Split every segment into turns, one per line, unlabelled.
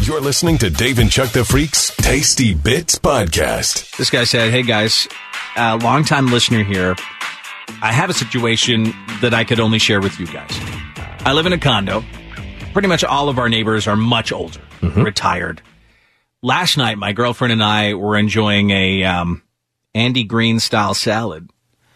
You're listening to Dave and Chuck the Freak's Tasty Bits Podcast.
This guy said, hey guys, long-time listener here. I have a situation that I could only share with you guys. I live in a condo. Pretty much all of our neighbors are much older, retired. Last night, my girlfriend and I were enjoying a Andy Green style salad.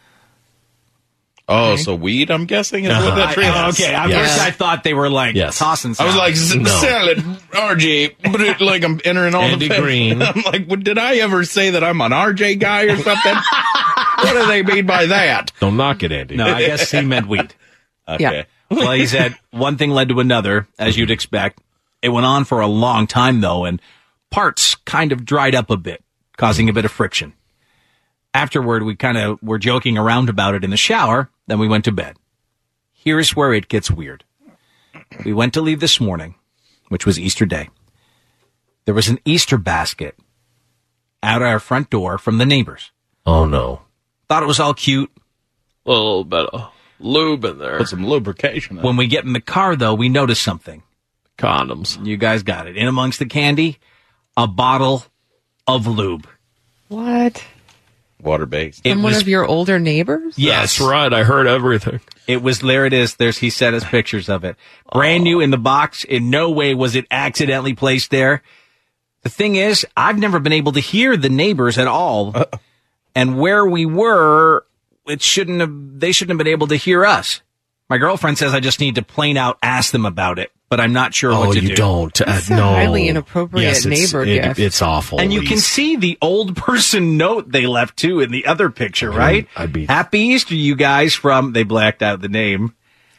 Oh, so weed, I'm guessing, is what that tree is?
Okay, at first I thought they were like tossing salad.
I was like, salad, RJ, but it, like I'm entering all
Andy
the
Green.
I'm like, did I ever say that I'm an RJ guy or something? What do they mean by that?
Don't knock it, Andy.
No, I guess he meant weed.
Okay.
Yeah.
Well, he said one thing led to another, as you'd expect. It went on for a long time, though, and parts kind of dried up a bit, causing a bit of friction. Afterward, we kind of were joking around about it in the shower, then we went to bed. Here's where it gets weird. We went to leave this morning, which was Easter Day. There was an Easter basket out our front door from the neighbors.
Oh, no.
Thought it was all cute.
A little bit of lube in there.
Put some lubrication in.
When we get in the car, though, we notice something.
Condoms.
You guys got it. In amongst the candy, a bottle of lube.
What?
Water-based.
It
From one
was-
of your older neighbors?
Yes.
That's right. I heard everything.
It was, there it is. He sent us pictures of it. Brand new in the box. In no way was it accidentally placed there. The thing is, I've never been able to hear the neighbors at all. And where we were, they shouldn't have been able to hear us. My girlfriend says I just need to plain out ask them about it, but I'm not sure what to do.
Oh, you don't.
That's a
No.
highly inappropriate neighbor gift.
It's awful.
And you can see the old person note they left too in the other picture, right?
I'd be-
Happy Easter, you guys, from, they blacked out the name.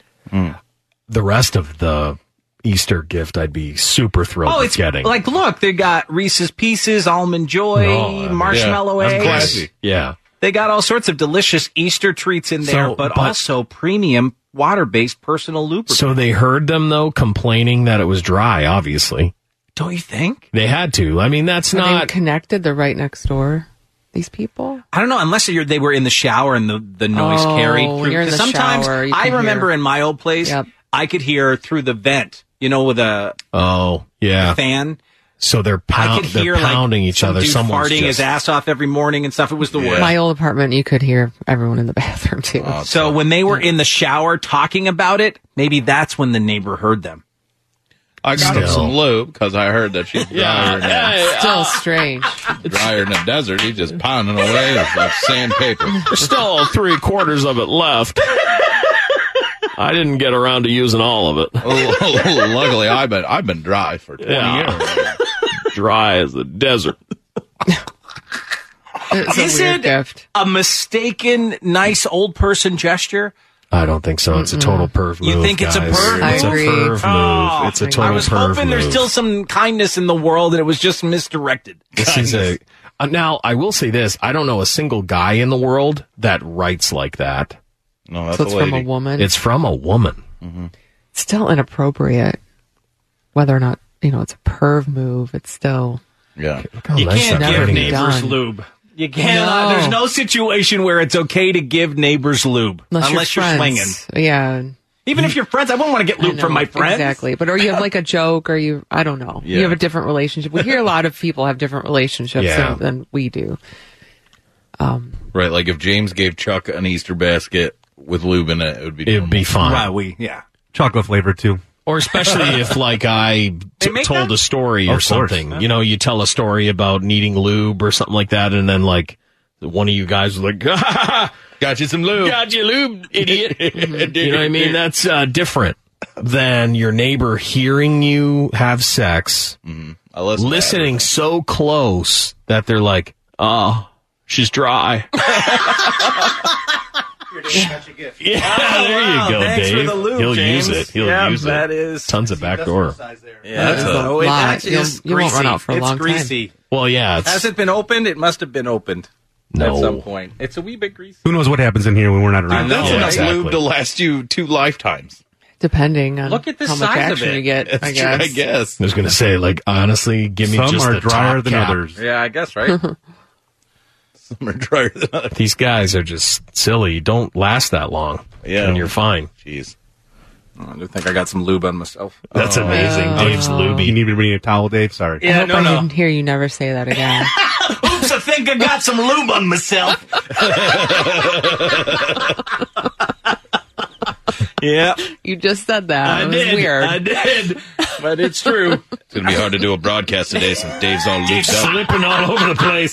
The rest of the Easter gift, I'd be super thrilled
Oh,
with
it's
getting.
like, look, they got Reese's Pieces, Almond Joy,
Oh,
Marshmallow
that's
Eggs.
classy.
Yeah.
They got all sorts of delicious Easter treats in there,
So,
but
but-
also premium water-based personal lubricant.
So they heard them, though, complaining that it was dry, obviously.
Don't you think?
They had to. I mean, that's
Are they
not...
connected? They're right next door. These people?
I don't know, unless they were in the shower and the noise
Oh,
carried
when
through.
you're in
'Cause
the
sometimes
shower, you
I
can
remember
hear.
in my old place,
Yep.
I could hear through the vent, with a
Oh, yeah.
fan.
So they're,
I could
they're
hear
pounding each
some
other.
dude
Someone's
farting his
just...
ass off every morning and stuff. It was the worst.
My old apartment, you could hear everyone in the bathroom, too.
So when they were in the shower talking about it, maybe that's when the neighbor heard them.
I got him
Still.
some lube because I heard that she's
Still strange.
drier in the desert. He's just pounding away like sandpaper.
There's still 3/4 of it left. I didn't get around to using all of it.
Luckily, I've been dry for 20 years.
Dry as the desert.
It's a
Is
weird
it
gift.
a mistaken nice old person gesture?
I don't think so. It's a total perv move.
You think it's a
guys.
perv
It's
move?
a
I agree.
perv move.
Oh,
It's a total
I was
perv
hoping there's
move.
still some kindness in the world and it was just misdirected.
This is a. Now, I will say this. I don't know a single guy in the world that writes like that.
No, that's
So it's
a
from
lady.
a woman.
It's from a woman.
Still inappropriate. Whether or not, it's a perv move, it's still...
Yeah.
Look how
You
nice
can't
that
never
give
be
lady is.
neighbors
done.
lube. You can't.
No.
There's no situation where it's okay to give neighbors lube unless you're swinging.
friends. Yeah.
Even if you're friends, I wouldn't want to get
I
lube
know,
from my friends.
Exactly. But or you have like a joke or I don't know.
Yeah.
You have a different relationship. We hear a lot of people have different relationships
Yeah.
than we do.
Right, like if James gave Chuck an Easter basket with lube in it, it would be
It'd be fine.
Right, yeah.
Chocolate flavor too.
Or especially if, like, I
make
told
that?
a story
Of
or
course.
something. You tell a story about needing lube or something like that, and then, like, one of you guys was like,
got you some lube.
got you lube, idiot. You know what I mean? That's different than your neighbor hearing you have sex,
I listen to
listening so close that they're like, oh, she's dry. Yeah, there you go,
Thanks
Dave.
for the lube,
He'll
James.
use it. He'll
Yeah,
use
that
it.
is-
Tons of backdoor.
Yeah,
That's a
so it
lot.
actually is
You won't run
greasy.
out for a
It's
long time.
greasy.
Well, yeah. It's,
Has it been opened? It must have been opened
No.
at some point. It's a wee bit greasy.
Who knows what happens in here when we're not around?
That's
Yeah,
enough
exactly.
lube to last you 2 lifetimes.
Depending on
Look at the
how much
size of
action
it.
you get,
That's
I
true,
guess.
I guess.
I was going to say, like, honestly, give me
Some
just
are
the
drier
top
than
cap.
others.
Yeah, I guess, right?
Some are drier than others.
These guys are just silly. Don't last that long.
Yeah.
And you're fine.
Jeez.
I think I got some lube on myself.
That's amazing. Dave's lubey.
You need me to bring a towel, Dave? Sorry.
I hope I didn't hear you never say that again.
Oops, I think I got some lube on myself. Yeah.
You just said that. It was weird.
I did. But it's true.
It's going to be hard to do a broadcast today since Dave's all looped up.
Slipping all over the place.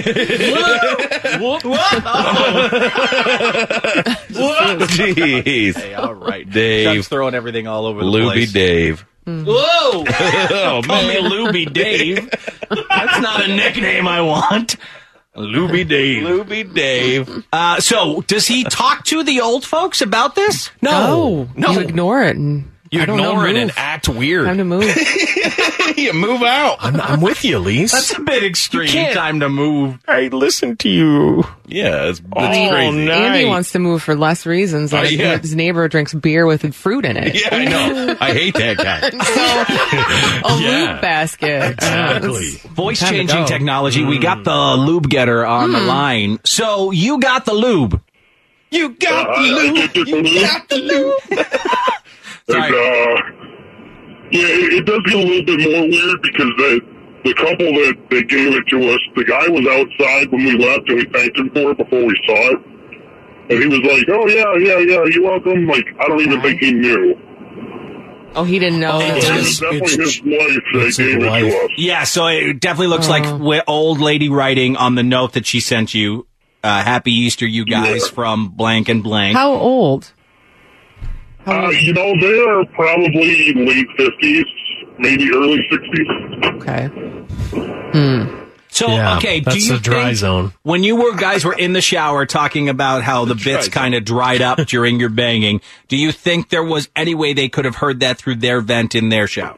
Jeez.
Hey, all right.
Dave.
Chuck's throwing everything all over the
Loopy
place.
Dave.
Whoa!
Oh,
Call me Looby Dave. That's not a nickname I want.
Looby Dave. Looby Dave.
So, does he talk to the old folks about this?
No. You ignore it and
You
I don't know,
ignore it
move.
and act weird.
Time to move.
You move out.
I'm with you, Lise.
That's a bit extreme.
can't-
Time to move.
I listen to you.
Yeah, it's
Oh,
crazy.
no.
Andy
Nice.
wants to move for less reasons. Like
yeah.
his neighbor drinks beer with fruit in it.
Yeah, I know. I hate that guy.
So a
Yeah.
lube basket.
Exactly.
Voice
Time to
changing
go.
technology. We got the lube getter on the line. So, you got the lube.
You got the lube. You got the lube.
Sorry.
Yeah, it does get a little bit more weird because the couple that gave it to us, the guy was outside when we left and we thanked him for it before we saw it. And he was like, oh, yeah, you're welcome. Like, I don't even think he knew.
Oh, he didn't know.
It was definitely his wife that gave it to us.
Yeah, so it definitely looks like old lady writing on the note that she sent you. Happy Easter, you guys, from blank and blank.
How old?
They are probably late 50s, maybe early 60s.
Okay.
So,
Yeah,
okay, do
that's
you
the dry
think
zone.
when you guys were in the shower talking about how the bits kind of dried up during your banging, do you think there was any way they could have heard that through their vent in their shower?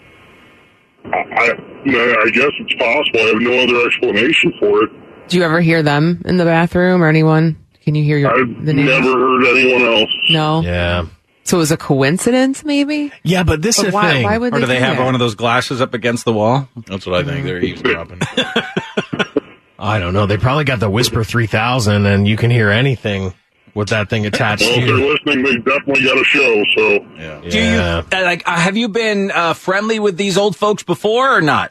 I guess it's possible. I have no other explanation for it.
Do you ever hear them in the bathroom or anyone? Can you hear
I've
the neighbors?
never heard anyone else.
No.
Yeah.
So it was a coincidence, maybe?
Yeah, but this
But
is the
why?
thing.
Why would
Or do they have
that?
one of those glasses up against the wall?
That's what I think. They're eavesdropping.
I don't know. They probably got the Whisper 3000, and you can hear anything with that thing attached
Well,
to
if they're
you.
listening, they definitely got a show. So
Yeah.
Do you have you been friendly with these old folks before or not?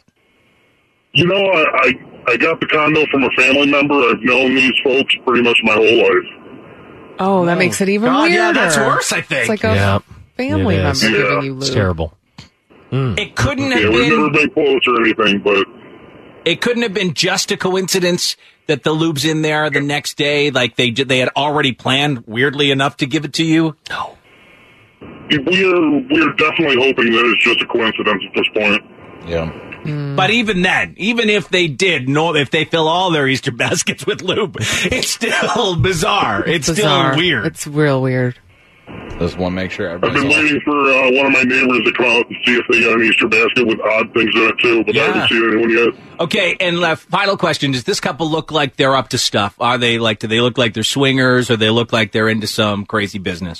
I got the condo from a family member. I've known these folks pretty much my whole life.
Oh, that makes it even
God,
weirder.
yeah, that's worse, I think.
It's like a
Yeah.
family
It
member
is.
giving
Yeah.
you lube.
It's terrible.
It couldn't
Yeah,
have
we've never
been.
been close or anything, but
It couldn't have been just a coincidence that the lube's in there the next day. Like they had already planned, weirdly enough, to give it to you. No.
we're definitely hoping that it's just a coincidence at this point.
Yeah.
But even then, even if they did, if they fill all their Easter baskets with lube, it's still bizarre. It's
Bizarre.
still weird.
It's real weird.
Just want to make sure
I've been
everybody's all...
waiting for one of my neighbors to come out and see if they got an Easter basket with odd things in it too, but I haven't seen anyone yet.
Okay, and final question: does this couple look like they're up to stuff? Are they like? Do they look like they're swingers, or they look like they're into some crazy business?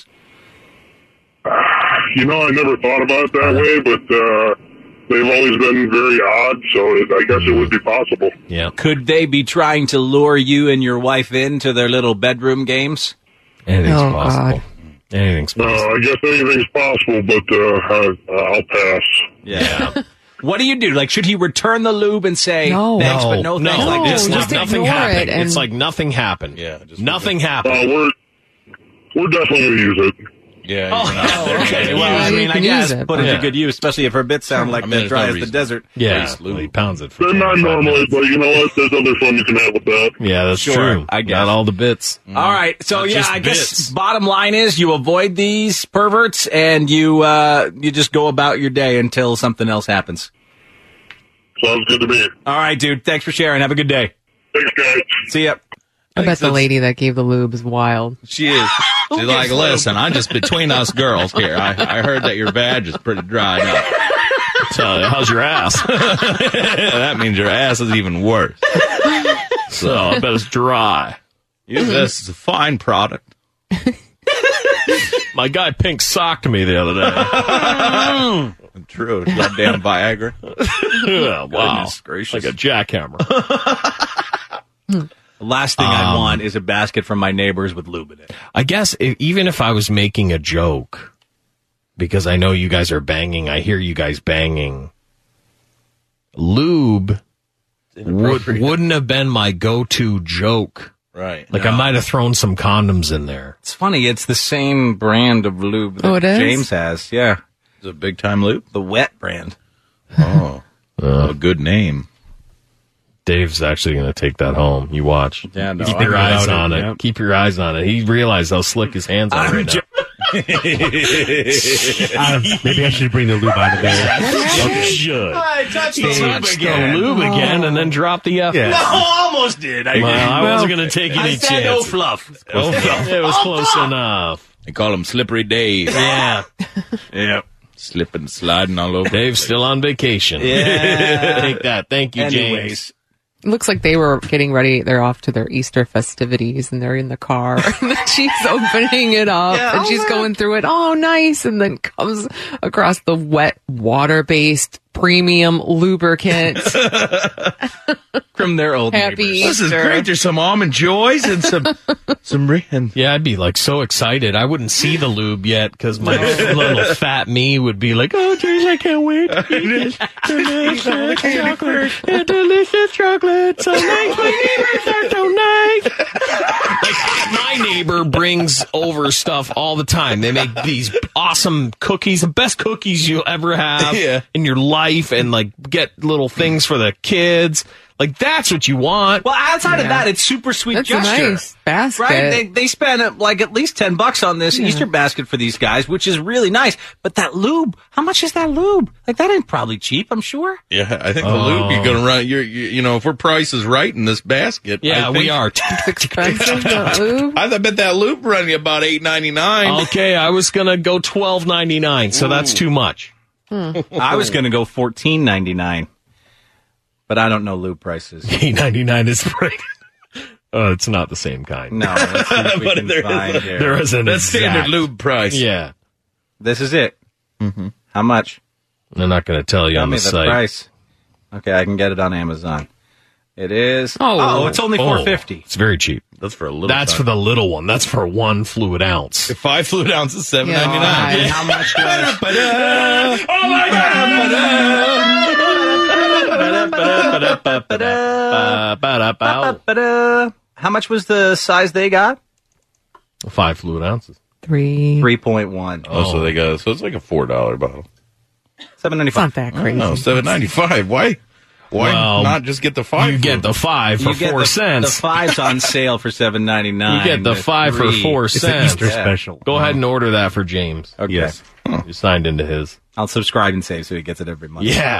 I never thought about it that way, but they've always been very odd, so I guess it would be possible.
Yeah.
Could they be trying to lure you and your wife into their little bedroom games?
Anything's
Oh,
possible.
God.
Anything's possible.
I guess anything's possible, but I'll pass.
Yeah. What do you do? Like, should he return the lube and say
No.
thanks, but no thanks?
No,
Like
it's
this?
just
like nothing
ignore
happened.
it and-
It's like nothing happened.
Yeah, just
nothing happened.
We're definitely going to use it.
Yeah.
Oh, okay. Well,
Yeah,
I
you
mean, I
can
guess
use it,
put it
but-
to good use, especially if her bits sound like they're
there's
dry
no
as the
reason.
desert.
Yeah,
Nice lube.
he pounds it for
They're not
25
normally,
minutes.
but you know what? There's other fun you can have with that.
Yeah, that's
Sure,
true.
I guess.
Not all the bits.
All right. So,
Not
yeah,
just
I guess
bits.
bottom line is you avoid these perverts and you just go about your day until something else happens.
Sounds good to me.
All right, dude. Thanks for sharing. Have a good day.
Thanks, guys.
See ya.
I bet the lady that gave the lube is wild.
She is. She's like, listen, I'm just between us girls here. I heard that your badge is pretty dried up.
So, how's your ass?
That means your ass is even worse.
So, I bet it's dry.
This is a fine product.
My guy Pink socked me the other day.
True. Goddamn Viagra.
Yeah, wow.
Goodness gracious.
Like a jackhammer.
The last thing I want is a basket from my neighbors with lube in it.
I guess even if I was making a joke, because I know you guys are banging. I hear you guys banging. Lube wouldn't have been my go-to joke.
Right.
Like, I might have thrown some condoms in there.
It's funny. It's the same brand of lube that
it is?
James has. Yeah.
It's a big time lube.
The wet brand.
Oh, a good name.
Dave's actually going to take that home. You watch.
Yeah, no,
Keep your eyes on it.
Yeah.
Keep your eyes on it. He realized how slick his hands are right now.
Maybe I should bring the lube out of there.
Okay. Should.
Touch
The lube again and then drop the F.
Yeah.
No, almost did.
I wasn't going to take any
I said
chance.
no fluff.
Oh, it was close enough.
They call him Slippery Dave.
Yeah.
Yeah.
Slipping, sliding all over.
Dave's still on vacation.
Yeah.
Take that. Thank you, James.
Anyways.
It looks like they were getting ready. They're off to their Easter festivities, and they're in the car. And then she's opening it up, and she's going through it. Oh, nice! And then comes across the wet, water-based premium lubricant.
From their old
Happy
neighbors.
This is great. There's some almond joys and some and
Yeah, I'd be like so excited. I wouldn't see the lube yet because my little fat me would be like, "Oh, geez, I can't wait to eat this delicious chocolate, delicious chocolate. So nice, my neighbors are so nice." Like my neighbor brings over stuff all the time. They make these awesome cookies, the best cookies you'll ever have in your life, and like get little things for the kids. Like, that's what you want.
Well, outside of that, it's super sweet
That's
gesture.
a nice basket.
Right? They spent like at least $10 on this Easter basket for these guys, which is really nice. But that lube, how much is that lube? Like, that ain't probably cheap, I'm sure.
Yeah, I think the lube you're going to run, you know, if we're Price is Right in this basket.
Yeah, we are.
It's expensive, the lube.
I bet that lube running about $8.99.
Okay, I was going to go $12.99, so that's too much.
I was going to go $14.99. But I don't know lube prices.
$8.99 is right. It's not the same kind.
No, let's see if we can find here.
There is an
That's standard
exact-
lube price.
Yeah.
This is it. Mm-hmm. How much?
They're not going to tell you
Tell
on
me
the
the
site.
price. Okay, I can get it on Amazon. It is.
Oh.
It's only $4.50.
It's very cheep.
That's for a little.
That's for the little one. That's for 1 fluid ounce.
5 fluid ounces, $7.99.
Yeah.
How much was?
Oh my God!
How much was the size they got?
5 fluid ounces.
3.1.
Oh, so they got so it's like a $4 bottle.
$7.95.
It's not that crazy.
No, $7.95. Why
Well,
not just get the 5?
You get the 5 for
You get
4
the
cents.
5's on sale for $7.99.
You get the 5 for 4
It's an
cents.
Easter special.
Go ahead and order that for James.
Okay.
Yes.
You signed into his.
I'll subscribe and save so he gets it every month.
Yeah.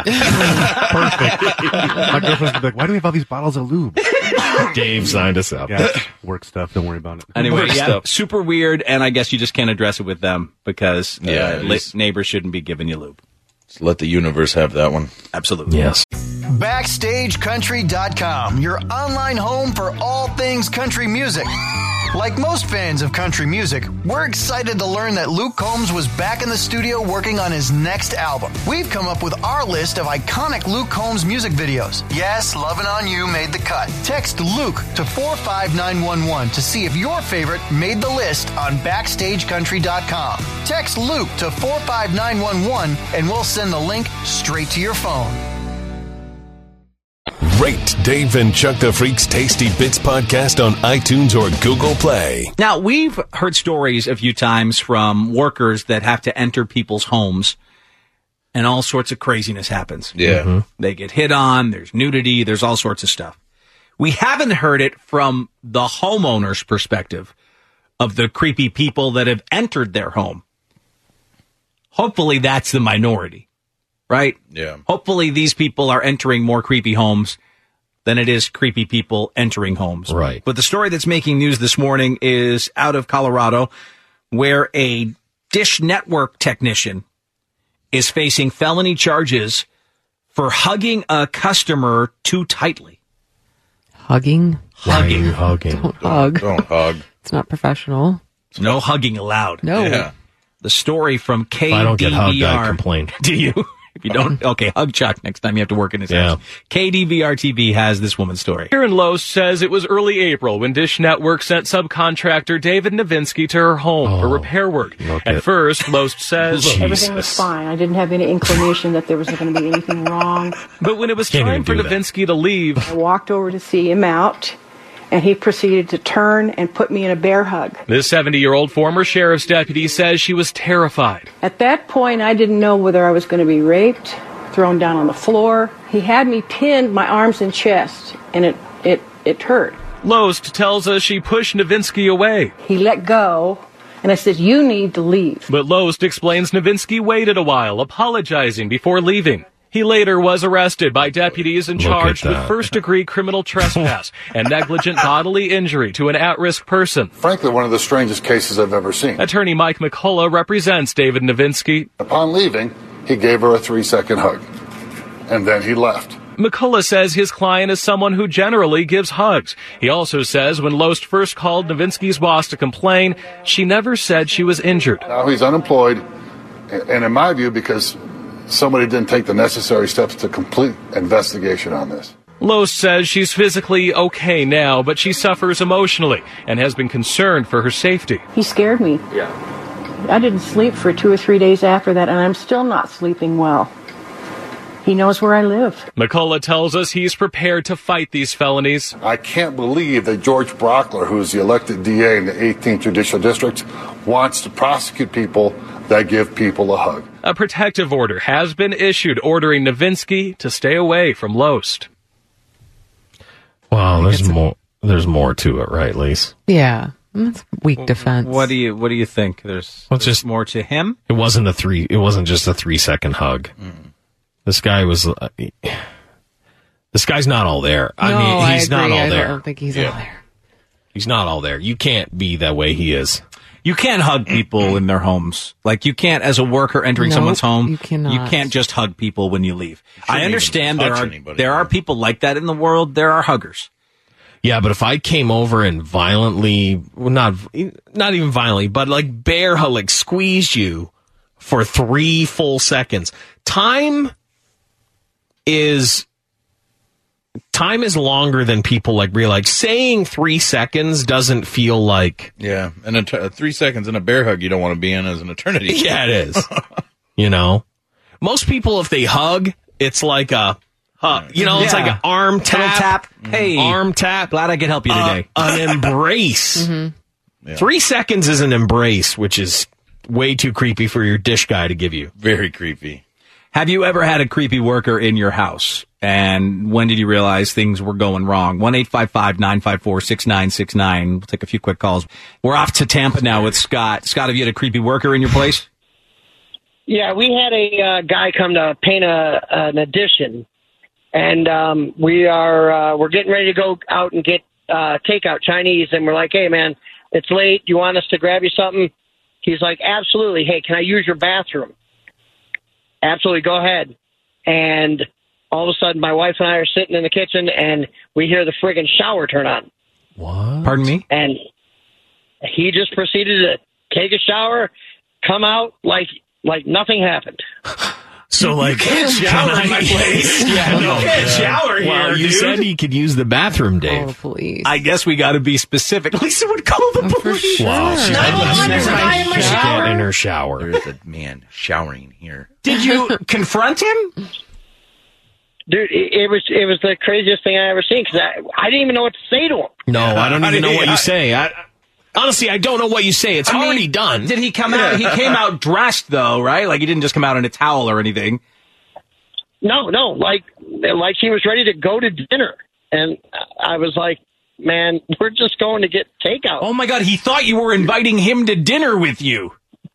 My girlfriend's gonna be like, why do we have all these bottles of lube?
Dave signed us up.
Yeah, work stuff. Don't worry about it.
Anyway,
Work
yeah,
stuff.
super weird, and I guess you just can't address it with them because
Yeah, it is.
neighbors shouldn't be giving you lube.
Just let the universe have that one.
Absolutely.
Yes.
BackstageCountry.com, your online home for all things country music. Like most fans of country music, we're excited to learn that Luke Combs was back in the studio working on his next album. We've come up with our list of iconic Luke Combs music videos. Yes, Lovin' On You made the cut. Text Luke to 45911 to see if your favorite made the list on BackstageCountry.com. Text Luke to 45911 and we'll send the link straight to your phone.
Rate Dave and Chuck the Freak's Tasty Bits podcast on iTunes or Google Play.
Now, we've heard stories a few times from workers that have to enter people's homes and all sorts of craziness happens.
Yeah.
They get hit on, there's nudity, there's all sorts of stuff. We haven't heard it from the homeowner's perspective of the creepy people that have entered their home. Hopefully that's the minority, right?
Yeah.
Hopefully these people are entering more creepy homes than it is creepy people entering homes.
Right.
But the story that's making news this morning is out of Colorado, where a Dish Network technician is facing felony charges for hugging a customer too tightly.
Hugging?
Why are you hugging?
Don't hug.
Don't hug.
It's not professional.
No hugging allowed.
No.
Yeah.
The story from KDVR.
If I don't get hugged, I complain.
Do you? If you don't, okay, hug Chuck next time you have to work in his house. KDVR-TV has this woman's story.
Karen Lowe says it was early April when Dish Network sent subcontractor David Novinsky to her home for repair work. At first, Lowe says
everything was fine. I didn't have any inclination that there was going to be anything wrong.
But when it was time for Novinsky to leave,
I walked over to see him out, and he proceeded to turn and put me in a bear hug.
This 70-year-old former sheriff's deputy says she was terrified.
At that point, I didn't know whether I was going to be raped, thrown down on the floor. He had me pinned, my arms and chest, and it hurt.
Loest tells us she pushed Novinsky away.
He let go, and I said, "You need to leave."
But Loest explains Novinsky waited a while, apologizing before leaving. He later was arrested by deputies and charged with first-degree criminal trespass and negligent bodily injury to an at-risk person.
Frankly, one of the strangest cases I've ever seen.
Attorney Mike McCullough represents David Novinsky.
Upon leaving, he gave her a 3-second hug, and then he left.
McCullough says his client is someone who generally gives hugs. He also says when Loest first called Novinsky's boss to complain, she never said she was injured.
Now he's unemployed, and in my view, because somebody didn't take the necessary steps to complete investigation on this.
Loest says she's physically okay now, but she suffers emotionally and has been concerned for her safety.
He scared me.
Yeah.
I didn't sleep for 2 or 3 days after that, and I'm still not sleeping well. He knows where I live.
McCullough tells us he's prepared to fight these felonies.
I can't believe that George Brockler, who's the elected DA in the 18th Judicial District, wants to prosecute people that give people a hug.
A protective order has been issued ordering Novinsky to stay away from Loest.
Well, there's more to it, right, Lise?
Yeah. That's weak defense.
What do you think? There's just more to him?
It wasn't just a 3-second hug. This guy was this guy's not all there. He's not all there.
I don't think he's all there.
He's not all there. You can't be that way he is.
You can't hug people in their homes. Like, you can't, as a worker entering someone's home,
you cannot.
You can't just hug people when you leave. I understand there are people like that in the world. There are huggers.
Yeah, but if I came over and violently, not even violently, but like bear hug, like squeezed you for 3 full seconds, time is longer than people like realize. Saying 3 seconds doesn't feel like...
Yeah, and 3 seconds in a bear hug you don't want to be in as an eternity.
Yeah, it is. You know? Most people, if they hug, it's like a... it's like an arm tap.
Hey.
Arm tap.
Glad I could help you today.
An embrace.
Mm-hmm.
Yeah.
3 seconds is an embrace, which is way too creepy for your dish guy to give you.
Very creepy.
Have you ever had a creepy worker in your house? And when did you realize things were going wrong? 1-855-954-6969. We'll take a few quick calls. We're off to Tampa now with Scott. Scott, have you had a creepy worker in your place?
Yeah, we had a guy come to paint an addition, and we're getting ready to go out and get takeout Chinese, and we're like, hey, man, it's late. Do you want us to grab you something? He's like, absolutely. Hey, can I use your bathroom? Absolutely, go ahead. And all of a sudden, my wife and I are sitting in the kitchen, and we hear the friggin' shower turn on.
What?
Pardon me?
And he just proceeded to take a shower, come out like nothing happened.
So, like,
you can't shower in my place.
Yeah, no,
you can't shower here.
Well, you said he could use the bathroom, Dave.
Oh, police.
I guess we got to be specific. Lisa would call the police.
Sure.
Wow, she
Get
in her shower.
There's a man showering here.
Did you confront him?
Dude, it was the craziest thing I ever seen, because I didn't even know what to say to him.
No, I don't even know what you say. Honestly, I don't know what you say. It's already done.
Did he come out? He came out dressed, though, right? Like, he didn't just come out in a towel or anything.
No, like he was ready to go to dinner. And I was like, man, we're just going to get takeout.
Oh, my God, he thought you were inviting him to dinner with you.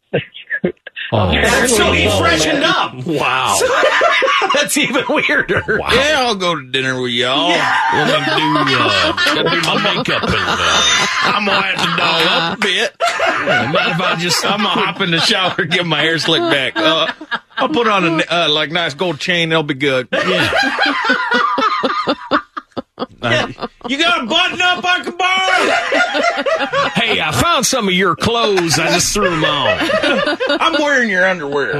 So
he freshened up.
Wow.
That's even weirder.
Wow. Yeah, I'll go to dinner with y'all.
Let me do my makeup and
I'm going to have to doll up a bit.
mind if
I'm going to hop in the shower and get my hair slicked back. I'll put on a nice gold chain. That'll be good.
Yeah.
You got a button up I can borrow?
Hey, I found some of your clothes. I just threw them on.
I'm wearing your underwear.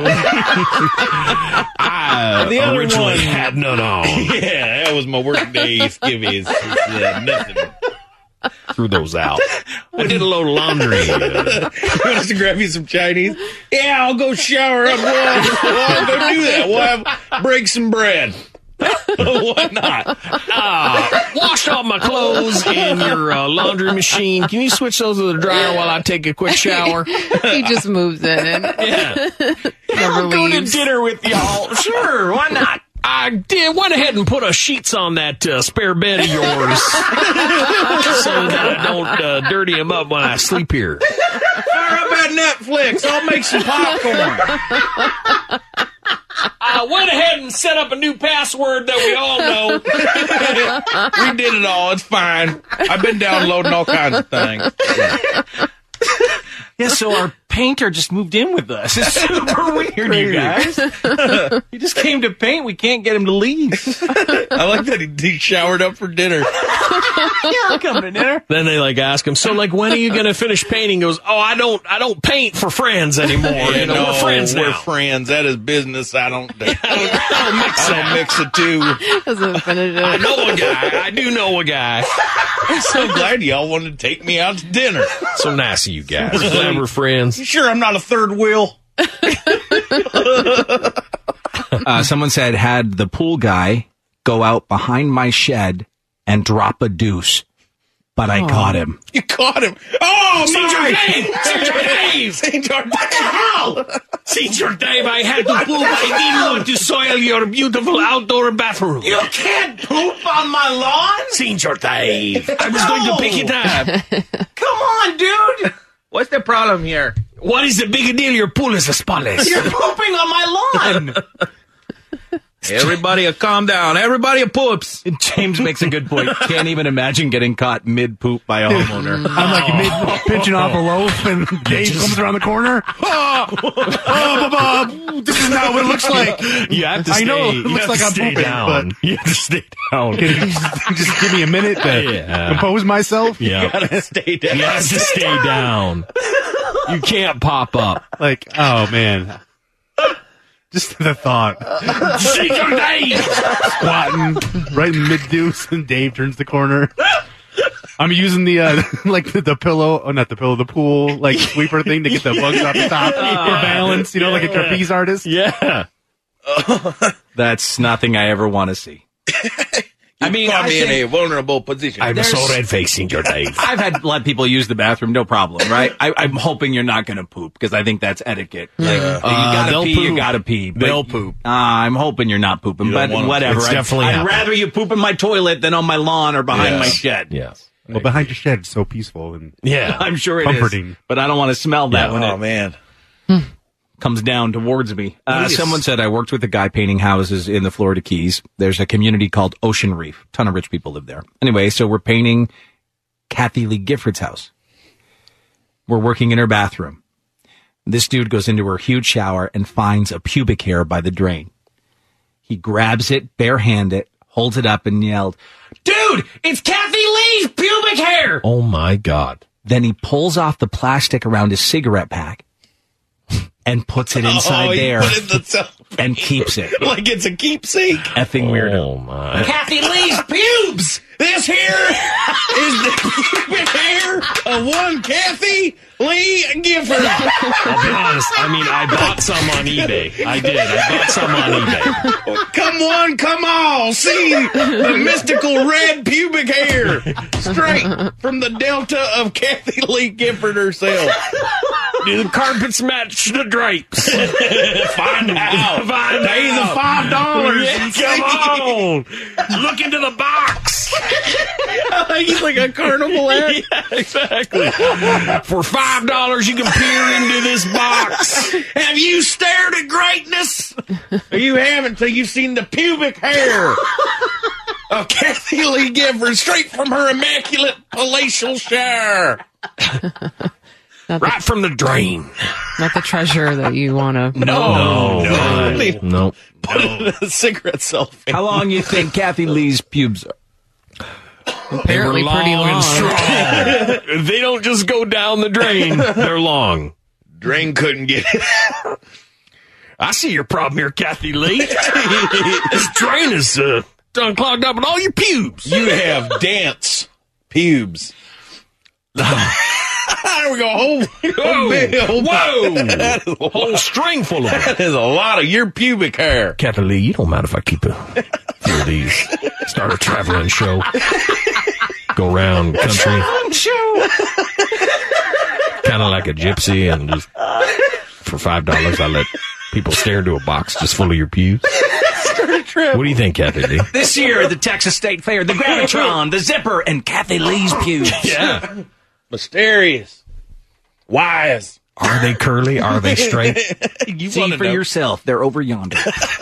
I
The other
originally
one-
had none on.
Yeah, that was my work day skivvies. Nothing.
Threw those out. I did a load of laundry.
You want us to grab you some Chinese? Yeah, I'll go shower up. We'll go do that. We'll break some bread. Why not?
Washed all my clothes in your laundry machine. Can you switch those to the dryer while I take a quick shower?
He just moves in.
Yeah.
Never
I'll go to
leaves.
dinner with y'all. Sure, why not? I went ahead and put sheets on that spare bed of yours so that I don't dirty them up when I sleep here.
Fire up that Netflix. I'll make some popcorn.
I went ahead and set up a new password that we all know.
We did it all. It's fine. I've been downloading all kinds of things.
Yeah, so our painter just moved in with us. It's super weird, you guys. He just came to paint. We can't get him to leave.
I like that he showered up for dinner.
Yeah, I'll come to dinner.
Then they ask him, so when are you going to finish painting? He goes, I don't paint for friends anymore.
Yeah,
we're friends now.
We're friends. That is business. I don't mix the two.
Doesn't finish it.
I know a guy. I do know a guy.
I'm so glad y'all wanted to take me out to dinner.
So nice of you guys. Glad we're friends.
You sure I'm not a third wheel?
Someone said, had the pool guy go out behind my shed and drop a deuce, but I caught him.
You caught him. Oh,
Senior
my!
Dave! Senior Dave!
Senior
What the hell? Senior Dave, I had to poop. I didn't want to soil your beautiful outdoor bathroom.
You can't poop on my lawn?
Senior Dave, I was going to pick it up.
Come on, dude. What's the problem here?
What is the big deal? Your pool is spotless.
You're pooping on my lawn. Everybody calm down. Everybody poops.
James makes a good point. Can't even imagine getting caught mid-poop by a homeowner.
I'm like mid pinching off a loaf, and Dave comes around the corner. This is not what it looks like.
You have to
I
stay.
know it
you
looks
have
like
to
I'm
stay
pooping,
down.
but
You have to stay down.
can you just give me a minute to compose myself?
Yeah.
Gotta stay down.
You have to stay down. You can't pop up.
Like, oh man. Just the thought.
Senior Dave!
Squatting right in mid-deuce, and Dave turns the corner. I'm using the the pillow, not the pillow, the pool sweeper thing to get the bugs off the top for balance. Like a trapeze artist.
Yeah.
That's nothing I ever want to see.
I mean, caught me in a vulnerable position.
I'm so red-faced, Senior Dave.
I've had let people use the bathroom, no problem, right? I'm hoping you're not going to poop because I think that's etiquette. Like, you gotta
they'll
pee,
poop.
you gotta pee. But,
They'll poop.
I'm hoping you're not pooping,
You
but
don't want 'em.
whatever.
It's
I'd
definitely happened.
rather you poop in my toilet than on my lawn or behind my shed.
Yes.
Well, behind your shed, it's so peaceful and
Yeah.
I'm sure it
comforting.
is, but I don't want to smell that when
Oh,
it
man.
comes down towards me. Someone said I worked with a guy painting houses in the Florida Keys. There's a community called Ocean Reef. A ton of rich people live there. Anyway, so we're painting Kathy Lee Gifford's house. We're working in her bathroom. This dude goes into her huge shower and finds a pubic hair by the drain. He grabs it, barehanded, holds it up and yelled, "Dude, it's Kathy Lee's pubic hair!"
Oh, my God.
Then he pulls off the plastic around his cigarette pack and puts it inside
he
there
put it in the cellophane.
and keeps it.
Like it's a keepsake.
Effing weirdo.
Oh, my.
Kathy Lee's pubes. This here is the pubic hair of one Kathy Lee Gifford.
I'll be honest. I bought some on eBay. I did. I bought some on eBay.
Come one, come all. See the mystical red pubic hair straight from the delta of Kathy Lee Gifford herself.
Do the carpets match the drapes?
Find out. Pay the $5.
Yeah, come on. Look into the box.
He's like a carnival act.
Yeah, exactly. For $5, you can peer into this box.
Have you stared at greatness? Or you haven't till you've seen the pubic hair of Kathy Lee Gifford straight from her immaculate palatial shower.
Right from the drain.
Not the treasure that you want to.
No.
Put it in a cigarette cellophane.
How long you think Kathy Lee's pubes are?
Apparently pretty long.
and strong. They don't just go down the drain. They're long.
Drain couldn't get it.
I see your problem here, Kathy Lee. This drain is done clogged up in all your pubes.
You have dance pubes. There we go.
Whoa. Whole string full of
That
them.
is a lot of your pubic hair.
Kathy Lee, you don't mind if I keep a few of these. Start a traveling show. Go around country. Kind of like a gypsy, and just for $5 I let people stare into a box just full of your pubes. What do you think, Kathy Lee?
This year at the Texas State Fair, the Gravitron, the Zipper, and Kathy Lee's pubes.
Yeah.
Mysterious. Wise.
Are they curly? Are they straight?
See for yourself. They're over yonder.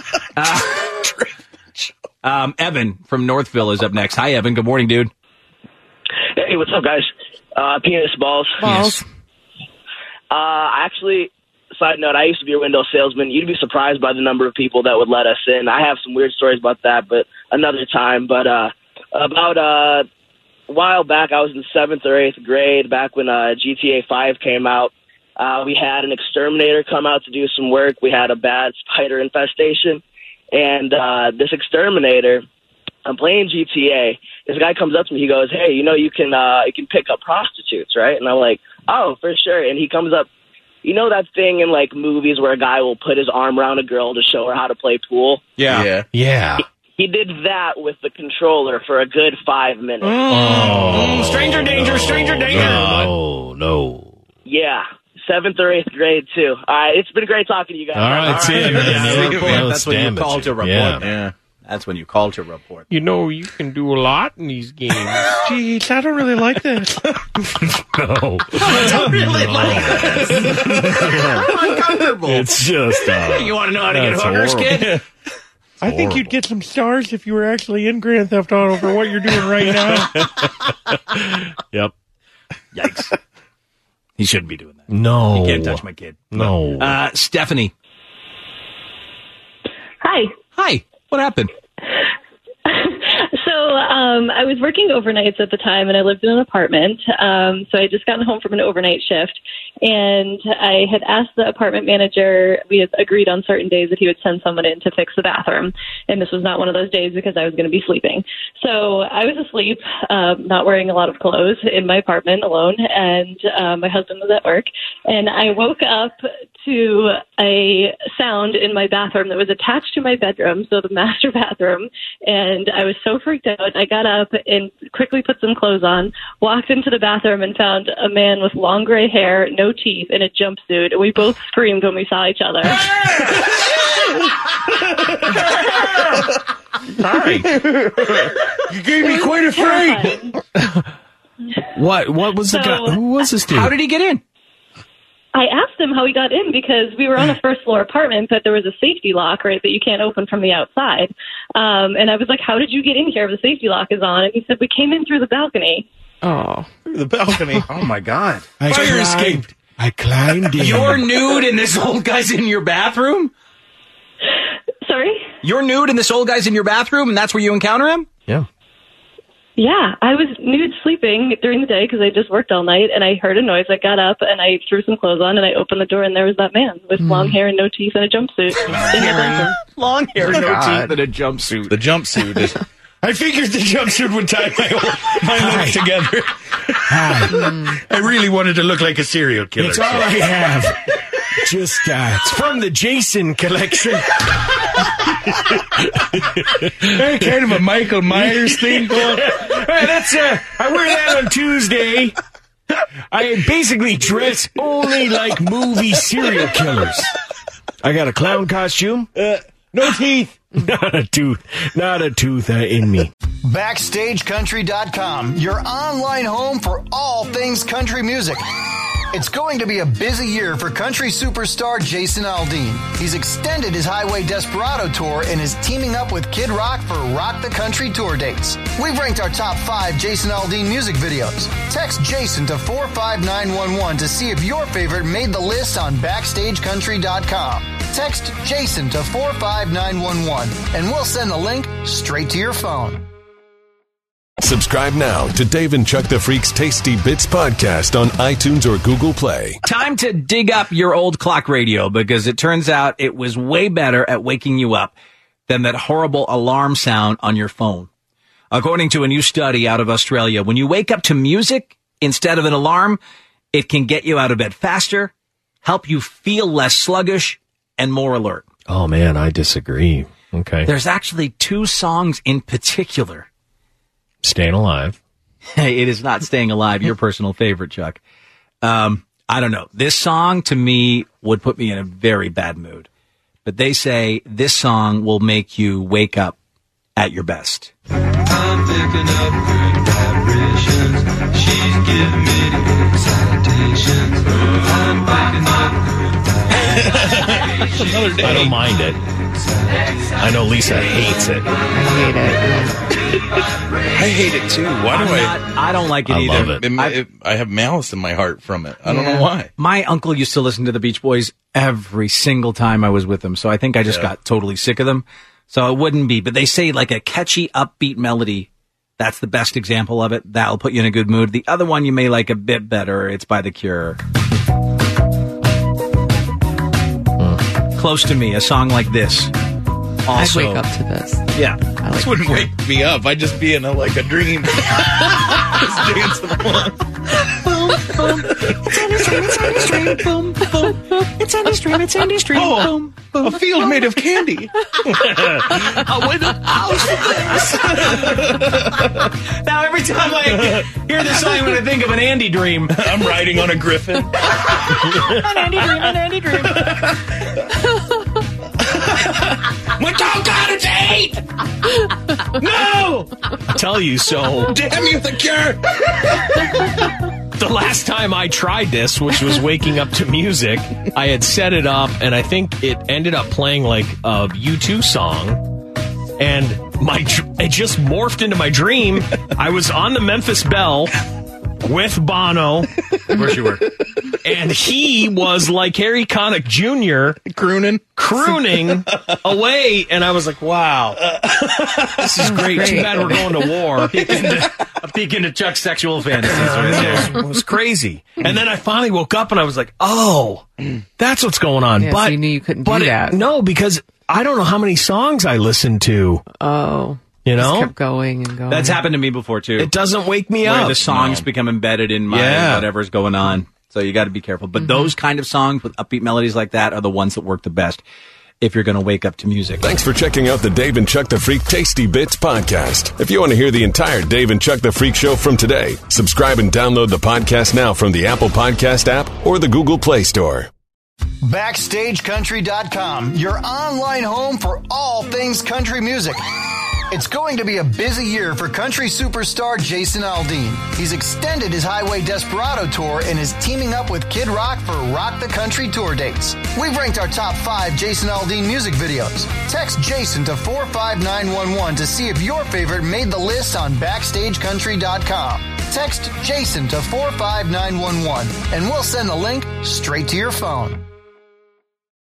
Evan from Northville is up next. Hi, Evan. Good morning, dude.
Hey, what's up, guys? Penis balls.
Balls.
Actually, side note, I used to be a window salesman. You'd be surprised by the number of people that would let us in. I have some weird stories about that, but another time. But about a while back, I was in 7th or 8th grade, back when GTA 5 came out. We had an exterminator come out to do some work. We had a bad spider infestation. And this exterminator, I'm playing GTA. This guy comes up to me. He goes, "Hey, you can pick up prostitutes, right?" And I'm like, "Oh, for sure." And he comes up. You know that thing in like movies where a guy will put his arm around a girl to show her how to play pool?
Yeah.
He did that with the controller for a good 5 minutes.
Stranger danger, stranger danger.
No.
Yeah. 7th or 8th grade, too. All right, it's been great talking to you guys.
All right, see you, man.
That's when you call to report.
Yeah.
That's when you call to report.
You know, you can do a lot in these games.
Jeez, I don't really like this.
No.
I don't really like this. I'm uncomfortable.
It's just...
you want to know how to get hookers, kid?
I think you'd get some stars if you were actually in Grand Theft Auto for what you're doing right now.
Yep.
Yikes. He shouldn't be doing that.
No.
You can't touch my kid.
No.
Stephanie.
Hi.
What happened?
So I was working overnights at the time, and I lived in an apartment. So I had just gotten home from an overnight shift, and I had asked the apartment manager, we had agreed on certain days that he would send someone in to fix the bathroom. And this was not one of those days because I was going to be sleeping. So I was asleep, not wearing a lot of clothes in my apartment alone, and my husband was at work. And I woke up to a sound in my bathroom that was attached to my bedroom, so the master bathroom, and I was so freaked out. I got up and quickly put some clothes on, walked into the bathroom and found a man with long gray hair, no teeth, in a jumpsuit, and we both screamed when we saw each other.
Sorry. You gave me quite a fright.
What was the guy? Who was this dude?
How did he get in?
I asked him how he got in because we were on a first floor apartment, but there was a safety lock, right, that you can't open from the outside. And I was like, "How did you get in here if the safety lock is on?" And he said, "We came in through the balcony."
Oh.
Through the balcony. Oh, my God.
Fire escaped.
I climbed in.
You're nude and this old guy's in your bathroom?
Sorry?
You're nude and this old guy's in your bathroom, and that's where you encounter him?
Yeah.
Yeah, I was nude sleeping during the day because I just worked all night, and I heard a noise. I got up, and I threw some clothes on, and I opened the door, and there was that man with long hair and no teeth and a jumpsuit.
Long hair, no teeth, and a jumpsuit.
The jumpsuit is... I figured the jumpsuit would tie my legs together. I really wanted to look like a serial killer.
It's all I have. Just, it's from the Jason collection.
Kind of a Michael Myers thing going.
That's, I wear that on Tuesday. I basically dress only like movie serial killers. I got a clown costume.
No teeth.
Not a tooth in me.
BackstageCountry.com, your online home for all things country music. It's going to be a busy year for country superstar Jason Aldean. He's extended his Highway Desperado tour and is teaming up with Kid Rock for Rock the Country tour dates. We've ranked our top 5 Jason Aldean music videos. Text Jason to 45911 to see if your favorite made the list on BackstageCountry.com. Text Jason to 45911 and we'll send the link straight to your phone.
Subscribe now to Dave and Chuck the Freak's Tasty Bits podcast on iTunes or Google Play.
Time to dig up your old clock radio, because it turns out it was way better at waking you up than that horrible alarm sound on your phone. According to a new study out of Australia, when you wake up to music instead of an alarm, it can get you out of bed faster, help you feel less sluggish, and more alert.
Oh, man, I disagree. Okay.
There's actually 2 songs in particular.
Staying Alive.
It is not Staying Alive, your personal favorite, Chuck. I don't know. This song, to me, would put me in a very bad mood. But they say this song will make you wake up at your best.
I'm picking up good vibrations. She's giving me the excitations. I'm picking up good vibrations.
I don't mind it. I know Lisa hates it.
I hate it.
I hate it too. Why do
I don't like it
I
either.
love it.
I have malice in my heart from it. I don't know why.
My uncle used to listen to the Beach Boys every single time I was with him, so I think I just got totally sick of them. So it wouldn't be. But they say like a catchy, upbeat melody, that's the best example of it. That'll put you in a good mood. The other one you may like a bit better. It's by The Cure. Close to Me, a song like this. Also,
I'd wake up to this.
Yeah.
This wouldn't wake me up. I'd just be in a dream. Just dancing along.
It's on the stream. It's on the stream.
Oh, a field made of candy.
I went to house
Now every time I hear this song, I'm going to think of an Andy dream.
I'm riding on a griffin.
An Andy dream.
My dog got its 8! No!
I tell you so.
Damn you, The Cure!
The last time I tried this, which was waking up to music, I had set it up, and I think it ended up playing like a U2 song, and it just morphed into my dream. I was on the Memphis Belle with Bono.
Of course you were.
And he was like Harry Connick Jr. crooning away, and I was like, wow, this is great. Too bad we're going to war.
A peek into Chuck's sexual fantasies.
It was crazy. And then I finally woke up and I was like, oh, that's what's going on.
Yeah,
but
so you knew you couldn't do that.
No, because I don't know how many songs I listened to.
Oh.
You know?
Just kept going and going.
That's happened to me before, too.
It doesn't wake me
Where
up.
the songs become embedded in my whatever's going on. So you got to be careful. But those kind of songs with upbeat melodies like that are the ones that work the best if you're going to wake up to music.
Thanks for checking out the Dave and Chuck the Freak Tasty Bits podcast. If you want to hear the entire Dave and Chuck the Freak show from today, subscribe and download the podcast now from the Apple Podcast app or the Google Play Store.
BackstageCountry.com, your online home for all things country music. It's going to be a busy year for country superstar Jason Aldean. He's extended his Highway Desperado tour and is teaming up with Kid Rock for Rock the Country tour dates. We've ranked our top 5 Jason Aldean music videos. Text Jason to 45911 to see if your favorite made the list on BackstageCountry.com. Text Jason to 45911 and we'll send the link straight to your phone.